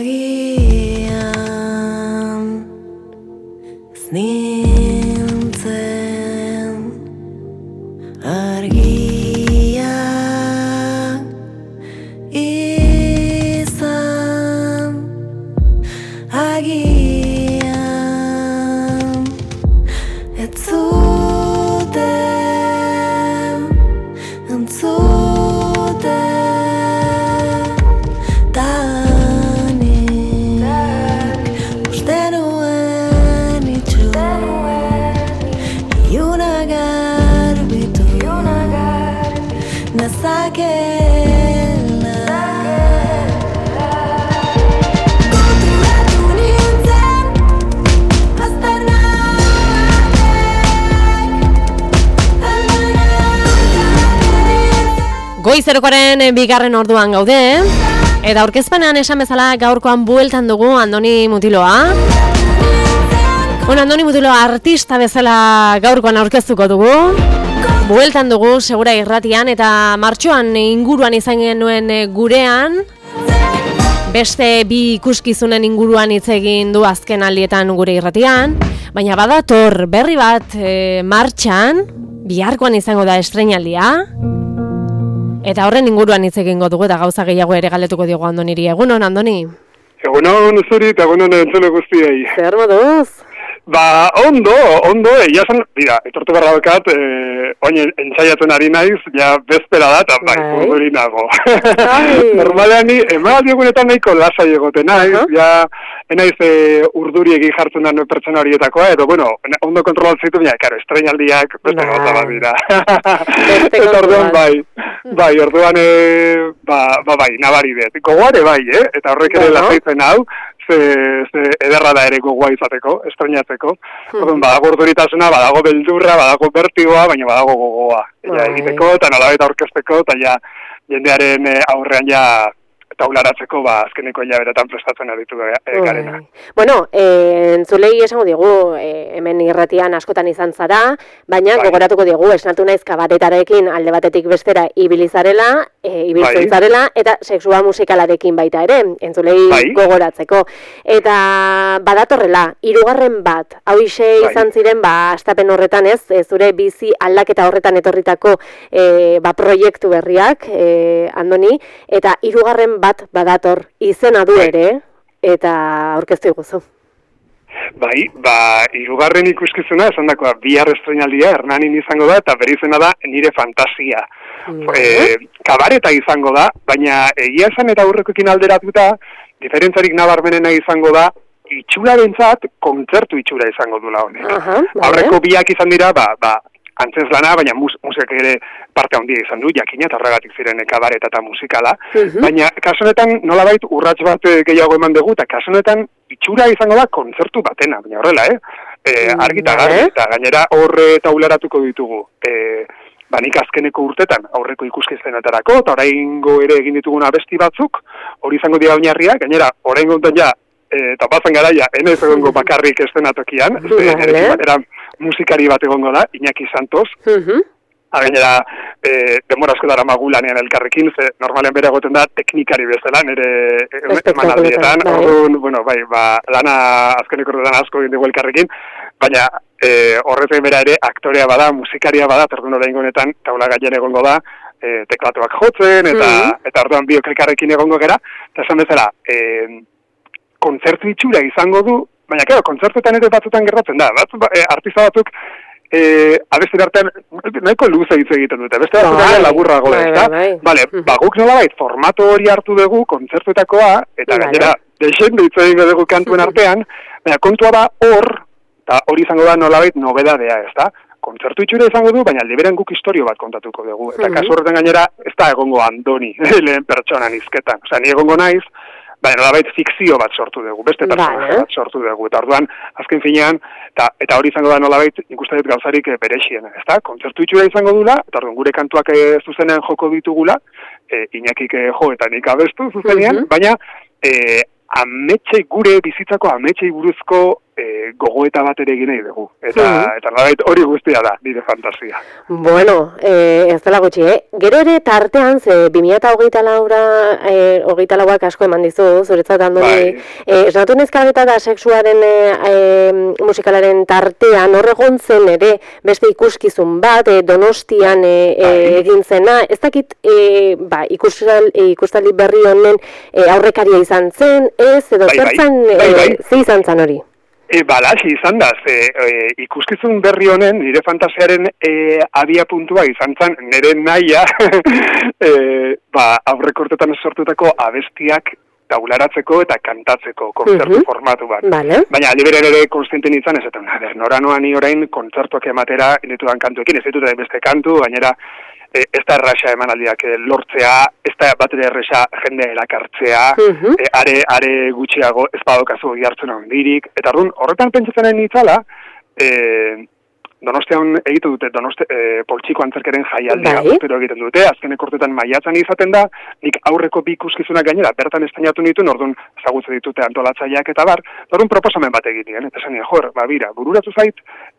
Goizerokoaren bigarren orduan gaude, eta aurkezpenean esan bezala gaurkoan bueltan dugu Andoni Mutiloa. Andoni Mutiloa artista bezala gaurkoan aurkeztuko dugu. Bueltan dugu Segura Irratian eta martxoan inguruan izan genuen gurean. Beste bi ikuskizunen inguruan hitz egin du azken aldietan gure irratian. Baina badator berri bat martxan, biharkoan izango da estreinaldia. Eta horren inguruan hitz egingo dugu eta gauza gehiago ere galdetuko diogu Andoniri. Egunon, Andoni? Egunon, zuri eta egunon entzule guztiei. Zer moduz? Ondo, egia zen, etortu barra dokat, oin entzaiatzen ari naiz, ja bezpera da, eta urduri nago. Normalean ni, egunetan nahiko lasai egoten naiz, ja, enaiz urduri egin jartzen da pertsona horietakoa, edo, ondo kontrolatzen zitu, karo, estreinaldiak, beste gauza bat dira. Eta orduan, orduan, nabari dut. Gogoare eta horrek ere lasaitzen hau, ze ederra da ere gogoa izateko, estreinatzeko. Badago urduritasuna, badago beldurra, badago bertigoa, baina badago gogoa. Egiteko eta nolabait aurkezteko, eta jendearen aurrean taularatzeko azkeneko hilabetetan prestatzen aritu garena. Entzulei esango digu, hemen irratian askotan izan zara, baina gogoratuko digu, esnatu naiz kabaretarekin alde batetik bestera ibiltzen zarela, eta sexua musikalarekin baita ere, entzulei gogoratzeko. Eta badatorrela, 3. bat, hau izan ziren, astapen horretan zure bizi aldaketa horretan etorritako proiektu berriak, Andoni, eta 3. bat badator izena du ere, eta aurkeztu iguzu. 3. ikuskizuna, esan dakoa, bihar estreinaldia, Hernanin izango da, eta bere izena da Nire Fantasia. Kabareta izango da, baina egia esan eta aurrekoekin alderatuta, diferentzarik nabarmenena izango da, itxurarentzat, kontzertu itxura izango dula honek. Aurreko biak izan dira, antzez lana, baina musikak ere parte handia izan du, jakina eta horregatik ziren kabareta eta musikala, baina kasonetan nolabait urrats bat gehiago eman dugu, eta kasonetan itxura izango da kontzertu batena, baina horrela, argita garri, eta gainera horre taularatuko ditugu. Nik azkeneko urtetan aurreko ikuskizunetarako, eta oraingo ere egin dituguna abesti batzuk, hori izango dira oinarriak, gainera oraingo honetan eta pasan garaia, enez egongo bakarrik estenatokian, bateran musikari bat egongo da, Iñaki Santos, gainera, denbora asko dara magulanean elkarrekin, ze normalean bere egoten da teknikari bezala, nire emanaldietan, lana azkeneko urtetan asko egin dugu elkarrekin, baina horretzen bera ere aktorea bada, musikaria bada, terdun oraingo honetan taula gainean egongo da, teklatuak jotzen, eta orduan biok elkarrekin egongo gera, eta esan bezala, kontzertu itxura izango du, baina, kontzertuetan ere batzutan gertatzen da. Artista batzuk, abesti bertean, nahiko luze hitz egiten dute. Beste batzutan laburrago da, ezta? Guk nolabait formato hori hartu dugu, kontzertuetakoa, eta gainera, desende hitz egingo dugu kantuen artean, baina kontua da eta hori izango da nolabait nobedadea, ezta? Kontzertu itxura izango du, baina aldi berean guk historio bat kontatuko dugu. Eta kasu horretan gainera, ez da egongo Andoni, lehen pertsonan izketan. Ni egongo naiz, baina nolabait fikzio bat sortu dugu, beste personaje bat sortu dugu, eta orduan, azken finean, eta hori izango da nolabait ikusten dut gauzarik berexien, ezta? Kontzertu itxura izango dula, eta orduan gure kantuak zuzenean joko ditugula, Iñakik jo eta nik abestu zuzenean, baina gure bizitzako ametsei buruzko gogoeta bat ere egin nahi dugu. Eta hori guztia da, nire fantasia. Bueno, ez dela gutxi, Gero ere tartean, ze 2024 lauak asko eman dizu, zuretzat Andoni, esnatu nezkabeta da sexuaren musikalaren tartean, horregon zen ere, beste ikuskizun bat, Donostian egin zena, ez dakit ikustaldi berri honen aurrekaria izan zen, edo zertzan, ze izan zen hori? Hasi izan da, ikuskizun berri honen, nire fantasiaren abia puntua izan zen, nire nahia, aurreko urtetan sortutako abestiak taularatzeko eta kantatzeko kontzertu formatu bat. Baina aliberen ere konstienten izan, ez eta nora noani orain kontzertuak ematera inetudan kantuekin, ez ditut beste kantu, gainera ez da erraxa emanaldiak lortzea, ez da bat ere erraxa jendea erakartzea, are gutxiago ez badokazu jartzen handirik, eta horretan pentsatzen nitzala, Donostian egitu dute, poltsiko antzerkeren jaialdia urtero egiten dute, azkenek urtetan maiatzan izaten da, nik aurreko bi ikuskizunak gainera, bertan estainatu nituen, orduan ezagutze ditute antolatzaileak eta bar, orduan proposamen bat egiten, eta esan bira, bururatu zait,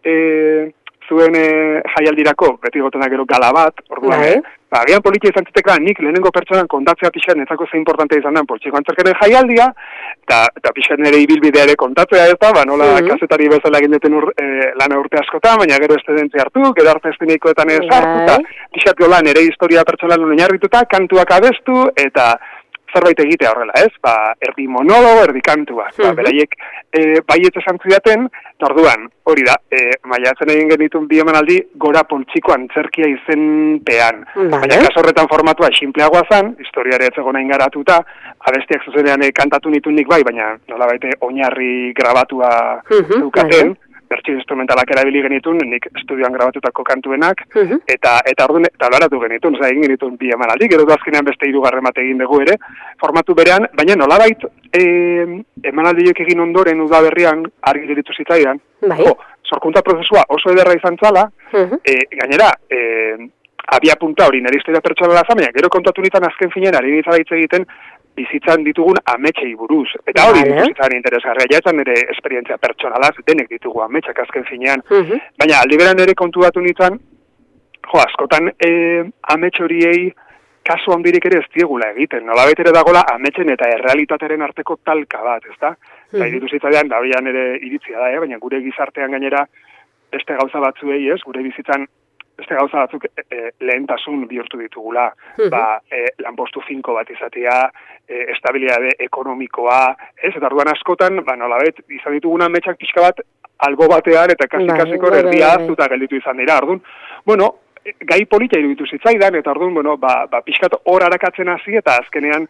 zuen jaialdirako, beti gotena gero gala bat, orduan, agian politia izan ziteka, nik lehenengo pertsonan kontatzea pixan, netzako ze importante izan den poltsiko antzerkeren jaialdia, eta pixan nire ibilbidea ere kontatzea ez da, nola kazetari bezala egin duten lana urte askotan, baina gero estedentzia hartu, gero arte estineikoetan ez hartu, eta pixat jola nire historia pertsonan oinarrituta, kantuak abestu, eta zerbait egitea horrela, ez? Erdi monologo, erdi kantua. Beraiek baietz esan zidaten, orduan, hori da, maiatzen egin genitun bi emanaldi, gora poltsiko antzerkia izenpean. Baina kaso horretan formatua sinpleagoa zen, historiare ez egon garatuta, abestiak zuzenean kantatu nitun nik bai, baina nolabait oinarri grabatua dukaten, bertsio instrumentalak erabili genitun, nik estudioan grabatutako kantuenak, eta orduan talaratu genitun, egin genitun bi emanaldi, gero azkenean beste 3 bat egin dugu ere, formatu berean, baina nolabait emanaldiek egin ondoren udaberrian argi geritu zitzaidan, sorkuntza prozesua oso ederra izan zala, gainera, abia punta hori nire historia pertsonala baina gero kontatu nintzen azken finean, ari nintzen hitz egiten, bizitzan ditugun ametsei buruz. Eta hori bizitzan interesgarria, jaetan nire esperientzia pertsonalaz, denek ditugu ametsak azken finean. Baina aldiberan ere kontubatu nintzen, askotan amets horiei kasu handirik ere ez diegula egiten. Nolabait ere dagola ametsen eta errealitateren arteko talka bat, ezta? Eta iritu zitzaidan, da hoian ere iritzia da, baina gure gizartean gainera beste gauza batzuei, gure bizitzan beste gauza batzuk lehentasun bihurtu ditugula, lanpostu finko bat izatea, estabilitate ekonomikoa, eta orduan askotan, nolabait, izan dituguna ametsak pixka bat albo batean eta kasiko erdia hartuta gelditu izan dira. Orduan, gai politia iruditu zitzaidan, eta orduan, pixkat hor arakatzen hasi, eta azkenean,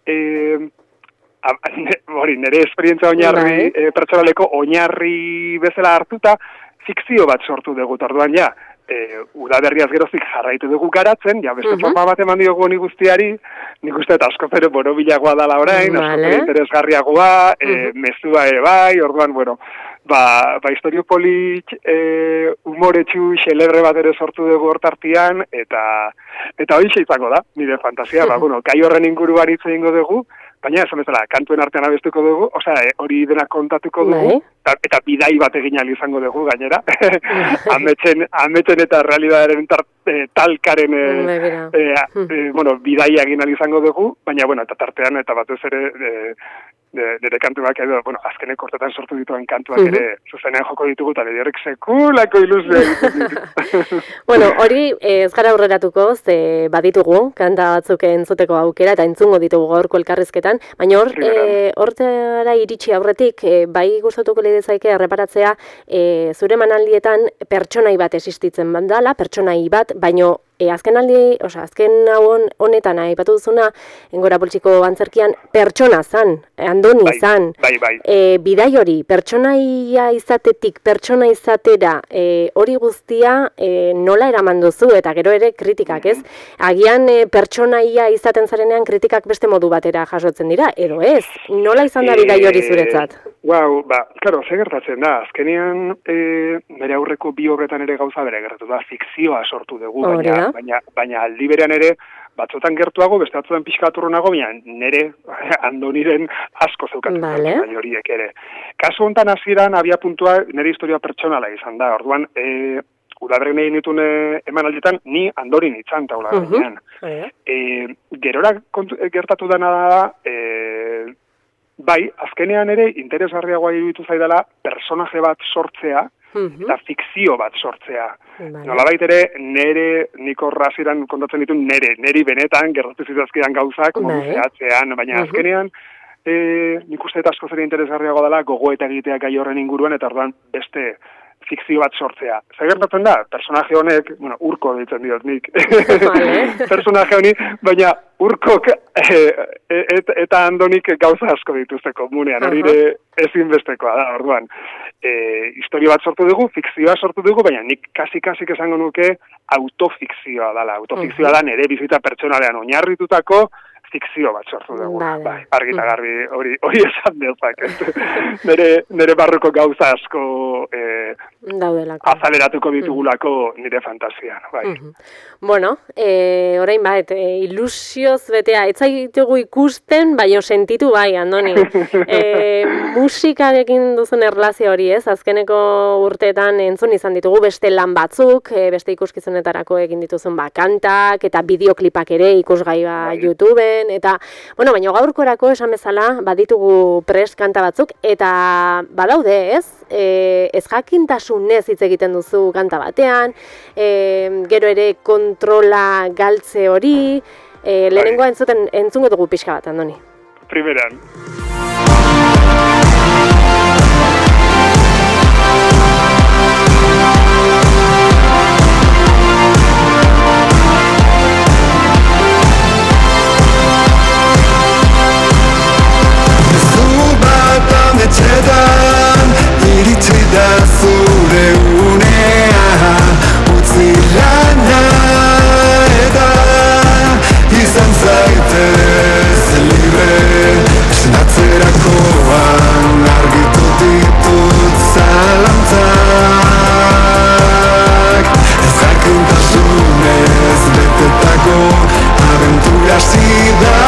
nire esperientzia oinarri, pertsonaleko oinarri bezala hartuta, fikzio bat sortu dugu, orduan ja, udaberriaz gerozik jarraitu dugu garatzen, ja beste forma bat eman diogu honi guztiari, nik uste eta asko zero borobilagoa dala orain, asko zero interesgarriagoa, mezua ere bai, orduan, historio polit, umoretsu, xelebre bat ere sortu dugu hortartian, eta hori izango da, nire fantasia, gai horren inguruan hitz egingo dugu, baina esan bezala, kantuen artean abestuko dugu, hori dena kontatuko dugu, eta bidai bat egin ahal izango dugu gainera, ametsen eta realidadearen talkaren bidai egin ahal izango dugu, baina eta tartean eta batez ere nire kantuak edo, azkenek hortetan sortu dituen kantuak ere zuzenean joko ditugu, eta nire horrek sekulako ilusio egiten ditu. Hori ez gara aurreratuko, ze baditugu, kanta batzuk entzuteko aukera, eta entzungo ditugu gaurko elkarrizketan, baina hortara iritsi aurretik, bai gustatuko lidezaike erreparatzea, zure manaldietan pertsonai bat existitzen bandala, pertsonai bat, baino azken honetan aipatu duzuna, Gora poltsiko antzerkian, pertsona zan, Andoni zan. Bidai hori, pertsonaia izatetik, pertsona izatera, hori guztia nola eraman duzu, eta gero ere kritikak, ez? Agian pertsonaia izaten zarenean kritikak beste modu batera jasotzen dira, edo ez? Nola izan da bidai hori zuretzat? Claro, ze gertatzen da, azkenean bere aurreko bi obretan ere gauza bere gertatu da, fikzioa sortu dugu, baina aldi berean ere batzutan gertuago, beste batzutan pixkaturronago, baina nere Andoniren asko zeukatzen bai horiek ere. Kasu honetan hasieran abia puntua nire historia pertsonala izan da, orduan, Udaberrin egin ditun emanaldietan, ni Andorin itzan taula gainean. Gerora gertatu dena da, bai, azkenean ere interesgarriagoa iruditu zaidala personaje bat sortzea, eta fikzio bat sortzea. Nolabait ere, nik horraziran kontatzen ditu neri benetan, gertatu zitazkidan gauzak, zehatzean, baina azkenean, nik uste eta asko zer interesgarriagoa dela, gogoeta egitea gai horren inguruan, eta orduan beste fikzio bat sortzea. Zer gertatzen da, personaje honek, Urko ditzen diot nik, personaje honi, baina Urkok eta Andonik gauza asko dituzte komunean, hori ezinbestekoa da, orduan. Historia bat sortu dugu, fikzioa sortu dugu, baina nik kasik esango nuke autofikzioa dela. Autofikzioa da nire bizita pertsonalean oinarritutako fikzio bat sortu dugu. Bai, argita garbi hori esan dezak. Nire barruko gauza asko azaleratuko ditugulako nire fantasian. Bai. Bueno, orain bat, ilusioz betea, ez zaitugu ikusten, baina sentitu bai, Andoni. Musikarekin duzen erlazio hori ez, azkeneko urteetan entzun izan ditugu beste lan batzuk, beste ikuskizunetarako egin dituzun kantak, eta bideoklipak ere ikusgai YouTubeen, eta, bueno, baina gaurkorako esan bezala, baditugu prest kanta batzuk, eta badaude ez, ez jakintasunez hitz egiten duzu kanta batean, gero ere kontrola galtze hori, lehenengoa entzungo dugu pixka bat, Andoni. Primeran. Etxetan, iritsi da zure unea, utzi lana eta izan zaitez libre, esnatzerakoan argitu ditut zalantzak, ez jakintasunez betetako abentura zida.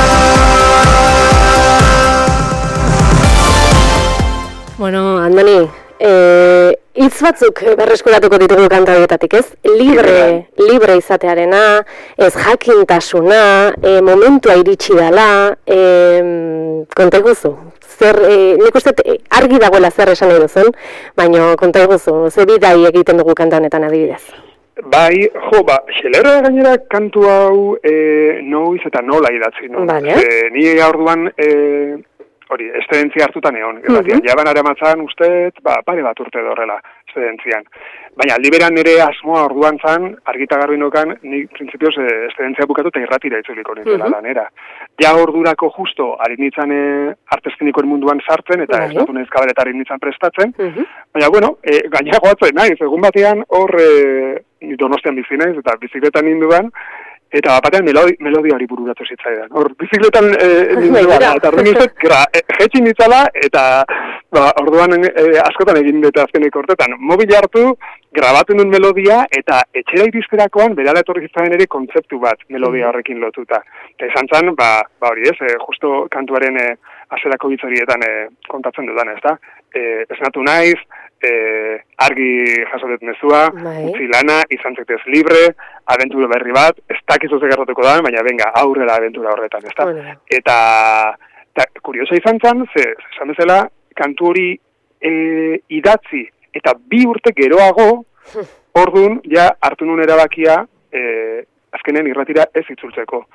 Bueno, Andoni, hitz batzuk berreskuratuko ditugu kanta horietatik, ez? Libre izatearena, ez jakintasuna, momentua iritsi dela, konta iguzu. Nik uste argi dagoela zer esan nahi duzun, baina konta iguzu, ze bidai egiten dugu kanta honetan adibidez. Bai, xelera gainera kantu hau noiz eta nola idatzi, no? Ni orduan hori, eszedentzia hartutan egon. Jaban aramatzan usteet, pare bat urte dorrela eszedenzian. Baina, liberan ere asmoa orduan zan, argita garbi nokan, nik printzipioz eszedentzia bukatu eta irratira itzuliko nintzela lanera. Ja ordurako justo, arinitzan artestinikoen munduan sartzen, eta ez datu nahiz kabaret arinitzan prestatzen. Baina, bueno, gaina goatzen naiz, egun batean hor Donostian bizi naiz, eta bizikletan ninduan, eta batean melodia hori bururatu zitzaidan. Hor, bizikletan ninduan, eta orduan izet, jetxin ditzala, eta orduan askotan egin dute azkeneko hortetan. Mobil hartu, grabatu duen melodia, eta etxera irizterakoan, berala etorri zitzaidan ere kontzeptu bat melodia horrekin lotuta. Eta izan zen, hori ez, justo kantuaren aserako hitz horietan kontatzen dudan, ez da? Esnatu naiz, argi jasotet mezua, utzi lana, izan zaitez libre, abentura berri bat, ez dakizu ze gertatuko da, baina venga, aurrera abentura horretan, ez da? Eta kuriosa izan zen, esan bezala, kantu hori idatzi, eta 2 urte geroago, orduan, ja, hartu nun erabakia, azkenen irratira ez itzultzeko.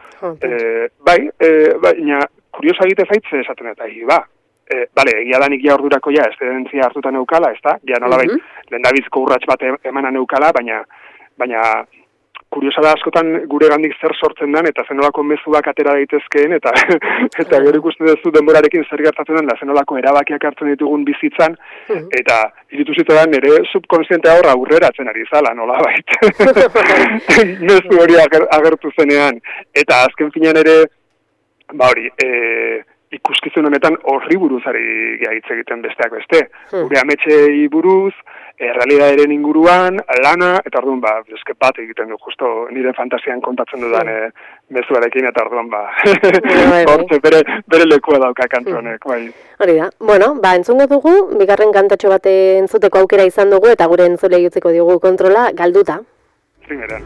Baina, kuriosa egite zaitze esaten eta, egia danik ja ordurako ja, eszedentzia hartuta neukala, ez da? Ja nolabait, lehendabizko urrats bat emana neukala, baina kuriosa da askotan gure gandik zer sortzen den, eta zenolako mezuak atera daitezkeen, eta gero ikusten duzu denborarekin zer gertatzen den, da zenolako erabakiak hartzen ditugun bizitzan, eta iritu zitzaidan nire subkonsientea horra aurreratzen ari zala, nolabait. Mezu hori agertu zenean. Eta azken finean ere, hori, ikuskizun honetan horri buruz ari hitz egiten besteak beste. Gure ametxei buruz, realidaderen inguruan, lana, eta orduan, eske bat egiten du, justo nire fantasian kontatzen dudan mezuarekin eta orduan hortze bere lekua dauka kantu honek, bai. Hori da. Bueno, entzungo dugu, bigarren kantatxo bat entzuteko aukera izan dugu eta gure entzulei utziko diogu kontrola galduta. Primeran.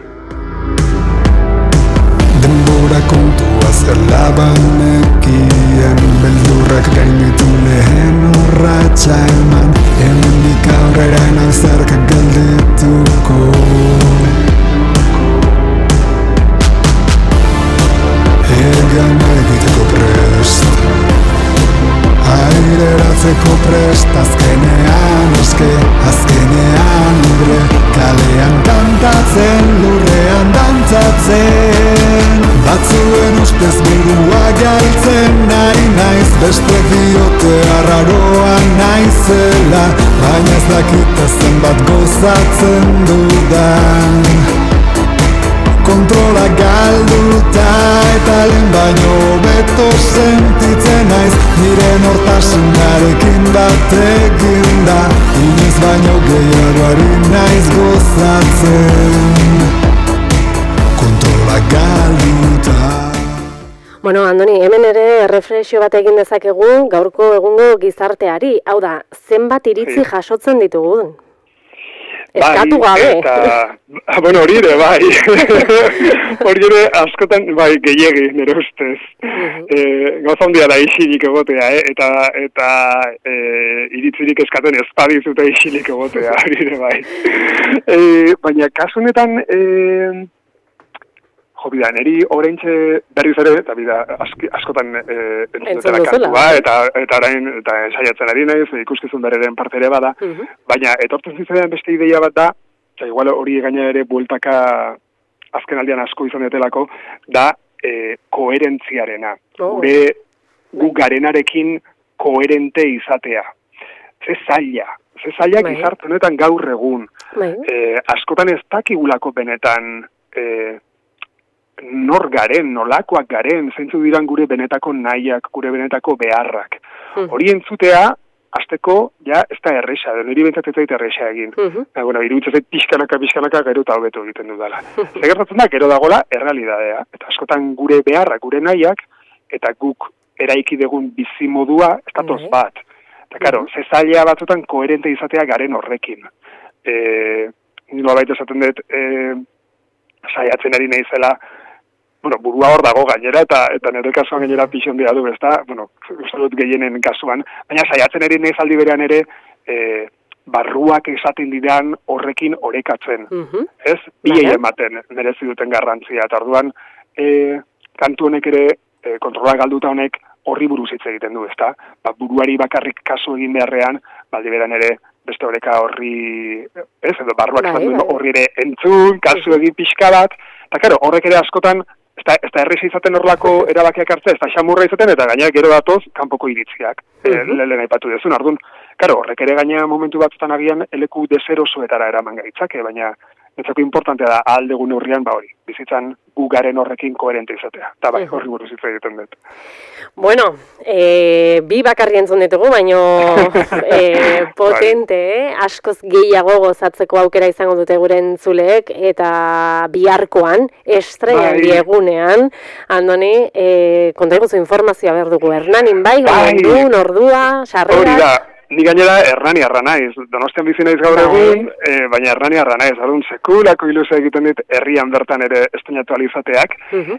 Denbora kontua zer labanekien, beldurrak gainitu lehen urratsa eman, hemendik aurrera nauzerka geldituko. Egana egiteko prest, aireratzeko prest, azkenean libre, kalean kantatzen, lurrean dantzatzen. Batzuen ustez burua galtzen nahi naiz, beste diote arraroa naizela, baina ez dakite zenbat gozatzen dudan. Kontrola galduta eta lehen baino beto sentitzen naiz, nire nortasunarekin bat eginda, inoiz baino gehiago ari naiz gozatzen. Kontrola galduta. Bueno, Andoni, hemen ere erreflexio bat egin dezakegu gaurko egungo gizarteari, hau da, zenbat iritzi jasotzen ditugu? Eskatu gabe. Eta, bueno, hori ere, bai. Hori ere, askotan, bai, gehiegi, nire ustez. Gauza handia da isilik egotea, eta iritzirik eskaten ezpadizute isilik egotea, hori ere, bai. Baina, kasu honetan, bida, niri oraintxe berriz ere, eta bida, askotan entzutela kantua, eta orain, eta saiatzen ari naiz, ikuskizun bereren parte ere bada, baina etortzen zitzaidan beste ideia bat da, eta igual hori gaina ere bueltaka azken aldean asko izan detelako, da koherentziarena. Gure gu garenarekin koherente izatea. Ze zaila gizarte honetan gaur egun. Askotan ez dakigulako benetan nor garen, nolakoak garen, zeintzu diran gure benetako nahiak, gure benetako beharrak. Hori entzutea, azteko, ja, ez da erresa, niri bentzatzen zait erresa egin. Bueno, iruditzen zait pixkanaka gero eta hobeto egiten dudala. Zegertatzen da, gero dagoela, errealidadea. Eta askotan gure beharrak, gure nahiak, eta guk eraiki dugun bizimodua, ez datoz bat. Eta, karo, zezailea batzutan koherente izatea garen horrekin. Nilo baita esaten dut, saiatzen ari naizela, bueno, burua hor dago gainera, eta nire kasuan gainera pixon dira du, ezta? Bueno, uste dut gehienen kasuan, baina saiatzen ari naiz aldi berean ere, barruak esaten didan horrekin orekatzen, ez? Biei ematen merezi duten garrantzia, eta orduan, kantu honek ere, kontrola galduta honek, horri buruz hitz egiten du, ezta? Buruari bakarrik kasu egin beharrean, aldi berean ere, beste horreka horri, ez, edo barruak esan duen horri ere entzun, kasu egin pixka bat, eta karo, horrek ere askotan, ez da errez izaten horrelako erabakiak hartzea, ez da xamurra izaten, eta gaina gero datoz, kanpoko iritziak, lehen aipatu dezun, orduan, karo, horrek ere gaina momentu batzutan agian eleku deserosoetara eraman gaitzake, baina netzako importantea da aldegun horrian, hori, bizitzan gu garen horrekin koherente izatea, eta bai, horri buruz hitz egiten dut. Bueno, bi bakarri entzun ditugu, baino potente, askoz gehiago gozatzeko aukera izango dute gure entzuleek, eta biharkoan, estreinaldi egunean, Andoni, konta iguzu informazioa behar dugu, Hernanin bai, ordua, sarrerak. Ni gainera Hernaniarra naiz, Donostian bizi naiz gaur egun, baina Hernaniarra naiz, orduan sekulako ilusia egiten dit herrian bertan ere estreinatu alizateak.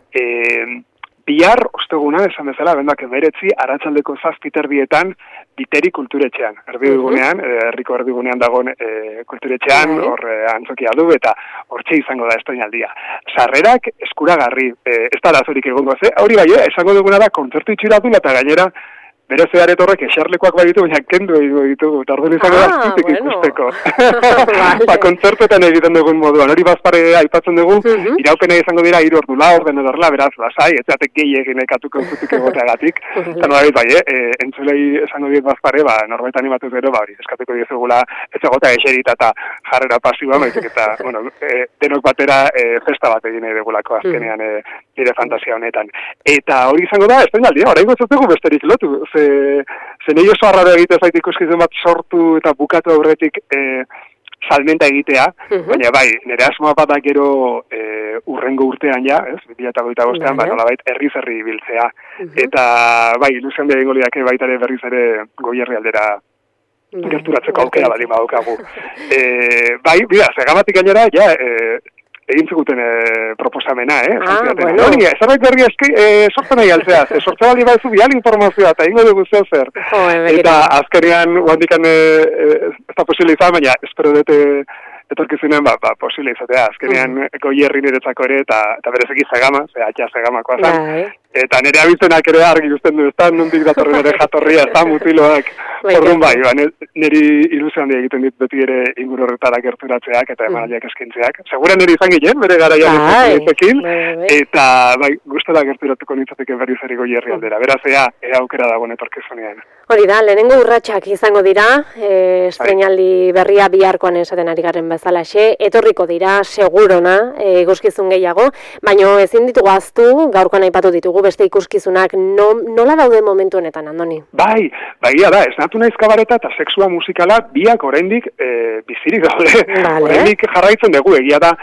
Bihar, ostegunan, esan bezala, bendak 9 arratsaldeko 7:00 Biteri kulturetxean. Erdigunean, herriko erdigunean dagoen kulturetxean, hor antzokia du, eta hortxe izango da estreinaldia. Sarrerak eskuragarri, ez da arazorik egongo ze, hori bai, esango duguna da, kontzertu itxuratun eta gainera, bere zeharet horrek eserlekoak bai ditu, baina kendu egin ditugu, eta orduan izango da zutik ikusteko. Kontzertetan egiten dugun moduan, hori bazpare aipatzen dugu, iraupena izango dira 3 ordu laurden edo horrela, beraz, lasai, ez zatek gehiagin ekatuko zutik egoteagatik, eta nolabait bai, entzulei esango diet bazpare, norbait animatuz gero, hori, eskatuko diezugula, ez egota eserita eta jarrera pasiba, baizik eta, bueno, denok batera festa bat egin nahi dugulako azkenean nire fantasia honetan. Eta hori izango da, estreinaldia, oraingo zutugu besterik lotu, ze nahi oso arraro egite zait ikuskizun bat sortu eta bukatu aurretik salmenta egitea, baina bai, nire asmoa bat da gero urrengo urtean ja, ez, 2025an, nolabait herri biltzea. Eta bai, ilusion behar ingo liake baita ere berriz ere Goierri aldera gerturatzeko aukera baldin badaukagu. Bai, bida, Segamatik gainera, ja, egin ziguten proposamena, bueno. Zerbait berri sortzen nahi altzea, sortzen bali baizu bial informazioa, eta ingo dugu zer. Eta azkenean, guandikan ez da posible izan, baina espero dute etorkizunen, posible izatea, azkenean Goierri niretzako ere, eta berezeki Segama, Segamakoa zan. Eta nire abizenak ere argi guztien du, ez da nondik datorren ere jatorria, ez da mutiloak. Orduan bai, niri ilusioan egiten dit beti ere inguru horretara gerturatzeak eta emanaldiak eskintzeak. Segura niri izan ginen, bere garaian ez eta bai, guztela gerturatuko nintzateke berriz ere Goierri aldera. Beraz, ea aukera dagoen etorkizunean. Hori da, lehenengo urratsak izango dira, estreinaldi berria biharkoan esaten ari garen bezalaxe, etorriko dira, segurona, ikuskizun gehiago, baina ezin ditugu ahaztu, gaurkoan aipatu ditugu beste ikuskizunak, nola daude momentu honetan, Andoni? Bai, da, esnatu naiz kabareta eta sexua musikala biak oraindik bizirik daude. Oraindik jarraitzen dugu, egia da,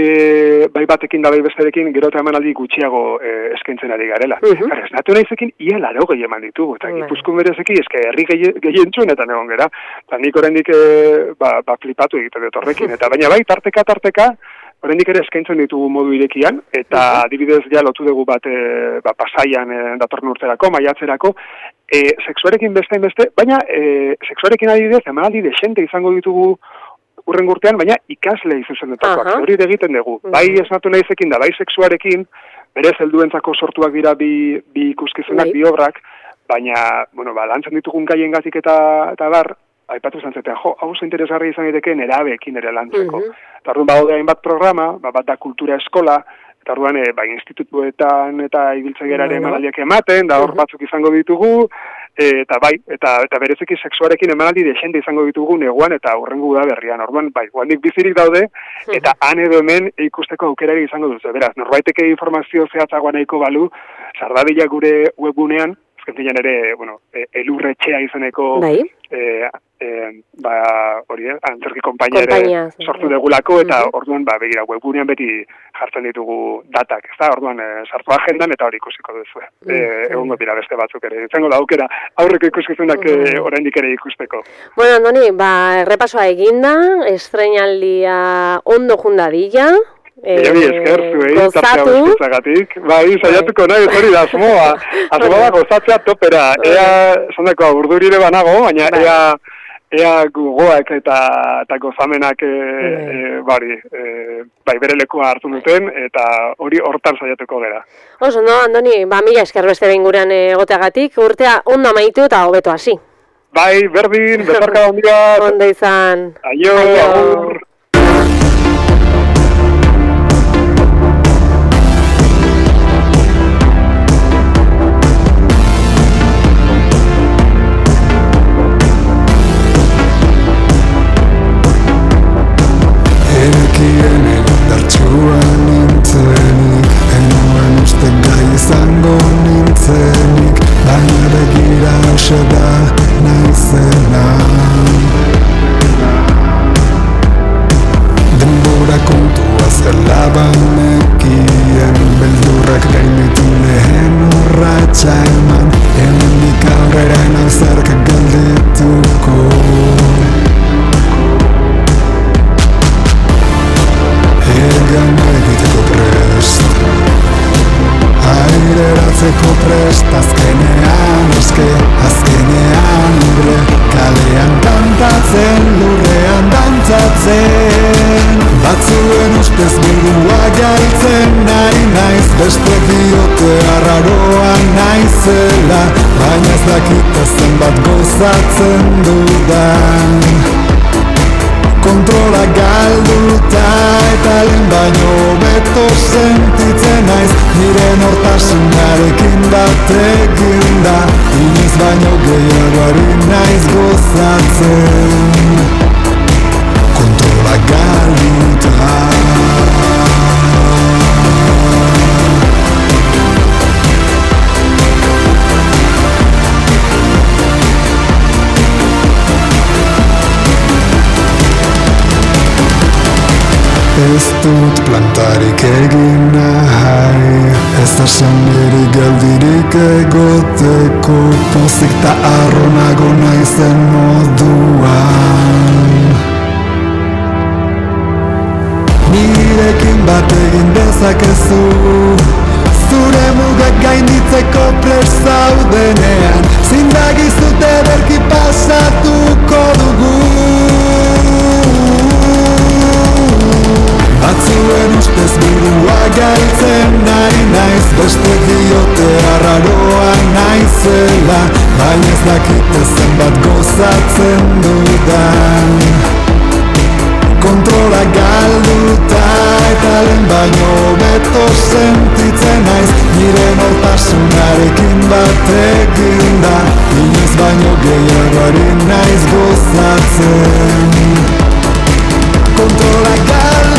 bai batekin da bai besterekin gero eta emanaldi gutxiago eskaintzen ari garela. Esnatu naizekin ia 80 eman ditugu, eta Gipuzkoan berezeki eske herri gehientsuenetan egon gera. Eta nik oraindik flipatu egiten dut horrekin, eta baina bai tarteka oraindik ere eskaintzen ditugu modu irekian, eta adibidez ja lotu dugu bat Pasaian datorren urterako, maiatzerako, sexuarekin beste, baina sexuarekin adibidez emanaldi desente izango ditugu urrengo urtean, baina ikasle izuzendetakoak, hori egiten dugu. Bai esnatu nahizekin da, bai sexuarekin, berez helduentzako sortuak dira bi ikuskizunak, bi obrak, baina, lantzen ditugun gaiengatik eta bar, aipatu zantzetean, hau interesgarri izan daiteke nerabeekin ere lantzeko. Eta orduan badaude hainbat programa, bat da kultura eskola, eta orduan institutuetan eta ibiltzegerare emanaldiak ematen, da hor batzuk izango ditugu, eta bai, eta berezeki sexuarekin emanaldi desente izango ditugu neguan eta urrengo da berrian. Orduan, bai, guandik bizirik daude, eta han edo hemen ikusteko aukerari izango duzu. Beraz, norbaiteke informazio zehatzagoa nahiko balu, sardadila gure webgunean, azkentian ere, elurretxea izeneko hori, antzerki konpainia ere sortu degulako, eta orduan, begira, webgunean beti jartzen ditugu datak, ez da? Orduan, sartu agendan eta hori ikusiko duzu. Egongo dira beste batzuk ere. Izango da aukera aurreko ikuskizunak oraindik ere ikusteko. Bueno, Andoni, errepasoa eginda, estreinaldia ondo jundadilla, gozatu. Bai, saiatuko nahi, hori da, asmoa gozatzea topera. Ea, sondako, urdurire banago, baina ea gogoak eta gozamenak bai bere lekua hartu duten, eta hori hortan saiatuko gera. Oso, Andoni, mila esker beste behin gurean egoteagatik, urtea ondo amaitu eta hobeto hasi. Bai, berdin, bezarka ondia. Ondo izan. Aio, agur. Izango nintzenik, baina begira da naizena. Denbora kontua zela banekien, beldurrak gainitu lehen urratsa eman, hemendik aurrera nauzarka geldituko. Egan egiteko prest, aireratzeko prest, azkenean ure, kalean kantatzen, lurrean dantzatzen. Batzuen ustez burua galtzen nahi naiz, beste diote arraroa naizela, baina ez dakit zenbat gozatzen dudan. Kontrola galduta eta lehen baino beto sentitzen naiz, nire nortasunarekin bat eginda, inoiz baino gehiagoari naiz gozatzen. Kontrola galduta. ez dut plantarik egin nahi. Ez da samirik geldirik egoteko, pozik ta arronago naizen moduan. Nirekin bat egin dezakezu, zure mugak gainditzeko prest zaudenean, zindagizut ederki pasatuko dugu. Batzuen ustez burua galtzen nahi naiz, beste diote arraroa naizela, baina ez dakite zenbat gozatzen dudan. Kontrola galduta eta lehen baino beto sentitzen naiz, nire nortasunarekin bat eginda, inoiz baino gehiagoari naiz gozatzen. Kontrola galduta